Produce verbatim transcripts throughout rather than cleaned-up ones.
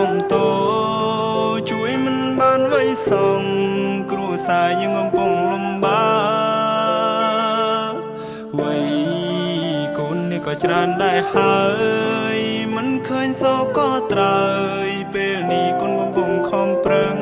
សុំតោជួយមិនបានໄວសងគ្រួសារយើងកំពុងលំបាកវ័យកូននេះក៏ច្រើនដែរហើយមិនឃើញសោកក៏ត្រើយពេលនេះកូនកំពុងខំប្រឹង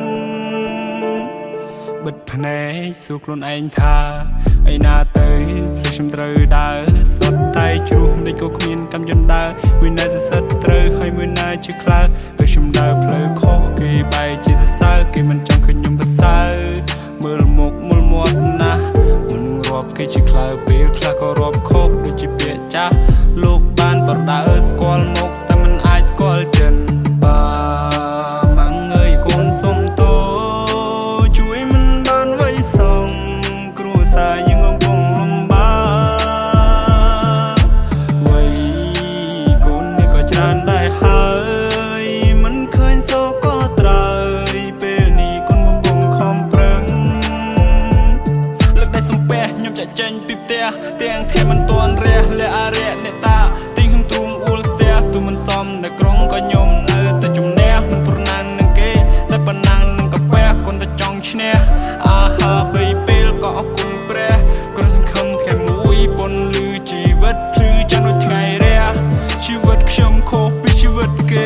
បិទភ្នែកសួរខ្លួនឯងថាឯណាទៅភ្លេចខ្ញុំត្រូវដើរសុទ្ធតែជ្រុះមិនក៏គ្មានកម្មយន្តដើរមួយណាសិទ្ធត្រូវហើយមួយណាជាខ្លើពេលខ្ញុំដើរផ្លូវខុសគេបែរជាសរសើរគេមិនចង់ឃើញខ្ញុំប្រសើរមើលមុខមើលមាត់ណាស់មិនរាប់គេជាខ្លើពេលខ្លះក៏រាប់ខុសដូចជាពាក្យចាស់លោកបានប្រដៅស្គាល់មុខតែមិនអាចស្គាល់ចិនបាម៉ាំងអើយកូនសុំតោជួយមិនបានໄວសងគ្រួសារយើងកំពុងលំបាកវ័យកូននេះក៏ច្រើនដែរហើយមិនឃើញសោកក៏ត្រើយពេលនេះកូនកំពុងខំប្រឹងលើកដៃសំពះខ្ញុំចាក់ចេញពីផ្ទះទាំងធាមិនទាន់រះលះអរិយអ្នកតាទីខ្ញុំទ្រូងអ៊ូលស្ទះទូមិនសមនៅក្រុងក៏ខ្ញុំនៅតែជំនះមិនប្រណាំងនឹងគេតែប៉ុណ្ណាំងនឹងកាពះកូនតែចង់ឈ្នះអាហាបីពេលក៏អរគុណព្រះគ្រាន់សង្ឃឹមថ្ងៃមួយប៉ុនលឺជីវិតភ្លឺចាំដូចថ្ងៃរះជីវិតខ្ញុំខុសពីជីវិតគេ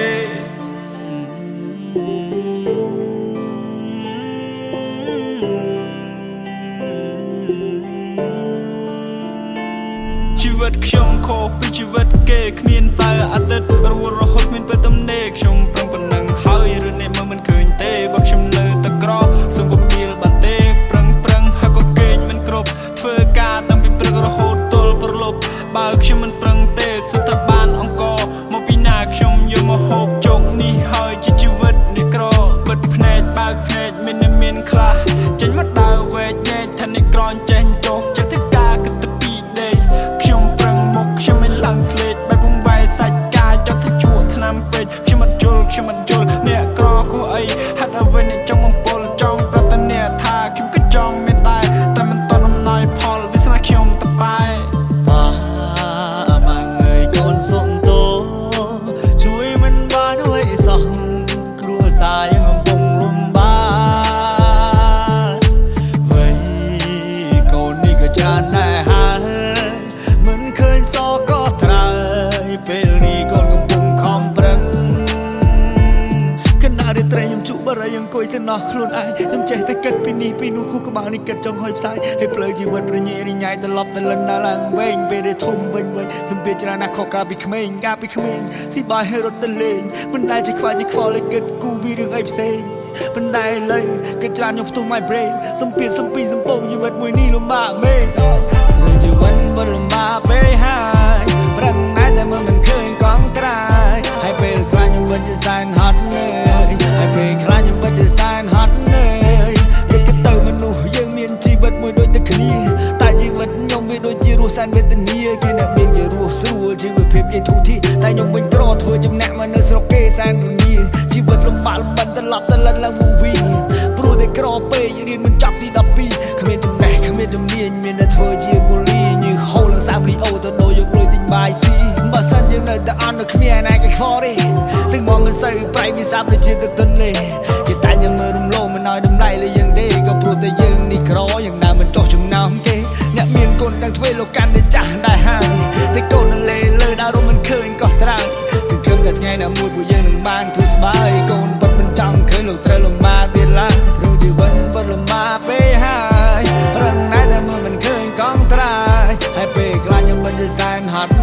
ជីវិតខ្ញុំខុសពីជីវិតគេគ្មានសៅរ៍អាទិត្យរវល់រហូតគ្មានពេលទំនេរខ្ញុំប្រឹងប៉ុណ្ណឹងហើយរឿងនេះមើលមិនឃើញទេបើខ្ញុំនៅតែក្រសុំកុំពីលបានទេប្រឹងប្រឹងហើយក៏គេងមិនគ្រប់ធ្វើការតាំងពីព្រឹករហូតទល់ប្រលប់បើខ្ញុំមិនប្រឹងទេសួរថាបានអង្គមកពីណាខ្ញុំយកមកហូបជោគនេះហើយជាជីវិតនេះក្របិទភ្នែកបើកភ្នែកមានមានខ្លះចេញមកដើរវែកញែកថានេះក្រនចេញចុះចិត្តទៅការគិតទៅពីដេកខ្ញុំប្រឹងមុខខ្ញុំមិនឡើងស្លេកបែបពងវាយសាច់កាយចត់ទៅជួបឆ្នាំពេកខ្ញុំមិនយល់ខ្ញុំមិនយល់អ្នកក្រគួរអីហាត់អ្វីអ្នកចង់បំពល់ចង់ប្រាប់តែអ្នកថាខ្ញុំក៏ចង់មានដែរតែមិនតន់អំណោយផលវាស្នាខ្ញុំតបែម៉ាម៉ាងើយកូនសុំតោជួយមិនបានអ្វីសោះគ្រួសារយើងកំពុងលំបាកវ័យកូននេះក៏ច្រើនដែរហើយមិនឃើញសោកក៏ត្រើយពេលនេះកូនកំពុងខំប្រឹងគណៈរាត្រីខ្ញុំជក់បរិយអង្គុយសិនណោះខ្លួនឯងខ្ញុំចេះតែគិតពីនេះពីនោះគូក្បាលនេះគិតចង់ហុយផ្សាយឲ្យផ្លូវជីវិតប្រញេរញ៉ៃត្រឡប់ទៅលិនណាឡើងវែងពេលដែលធំវិញវិញសំពីច្រើនណាស់ខកកាលពីក្មេងកាលពីក្មេងស៊ីបាយឲ្យរត់ទៅលេងមិនដែលជាខ្វល់ជាខ្វល់ឲ្យគិតគូពីរឿងអីផ្សេងប៉ុន្តែឡើយគិតច្រើនខ្ញុំផ្ទុះ my brain សំពីសំពីសំពងជីវិតមួយនេះលំបាកមែនរឿងជីវិតមិនលំបាកពេកហើយប្រឹងណាស់តែមិនមិនឃើញកង់ត្រាយហើយពេលខ្លាចខ្ញុំវិតជាសែនហត់នឿយហើយពេលខ្លាចខ្ញុំវិតជាសែនហត់នឿយយកទៅមនុស្សយើងមានជីវិតមួយដូចតែគ្នាតែជីវិតខ្ញុំវាដូចជារស់សែនវេទនាគេអ្នកមានគេរស់ស្រួលជីវភាពគេធូរធារតែខ្ញុំវិញក្រធ្វើចំណាក់មកនៅស្រុកគេសែនរងាជីវិតលំបាកលំបិនត្រឡប់ទៅលិនឡើងវងវីព្រោះតែក្រពេករៀនមិនចប់ទីដប់ពីរគ្មានចំណេះគ្មានជំនាញមានតែធ្វើជាគូលីញើសហូរឡើងសាមលីអូទៅដូរយកលុយទិញបាយស៊ីបើសិនយើងនៅតែអន់នៅគ្មានឯណាគេខ្វល់ទេទឹកមកមិនសូវប្រៃវិសាប្រជាទឹកទន្លេគេតែយើងមើលរំលោភមិនឲ្យតម្លៃលើយើងទេក៏ព្រោះតែយើងនេះក្រយ៉ាងណាមិនចោះចំណោមគេអ្នកមានកូនទាំងទ្វេលោកកាន់តែចាស់ដែរហើយតែកូននៅលេលើដើររំមិនឃើញក៏ត្រើយសង្ឃឹមតែថ្ងៃណាមួយពួកយើងនឹងបានធូរស្បើយកូនពិតមិនចង់ឃើញលោកត្រូវលំបាកទៀតឡើយព្រោះជីវិតពិតលំបាកពេកហើយប្រឹងណាស់តែមិនឃើញកង់ត្រាយហើយពេលខ្លាចខ្ញុំមិនជាសែនហត់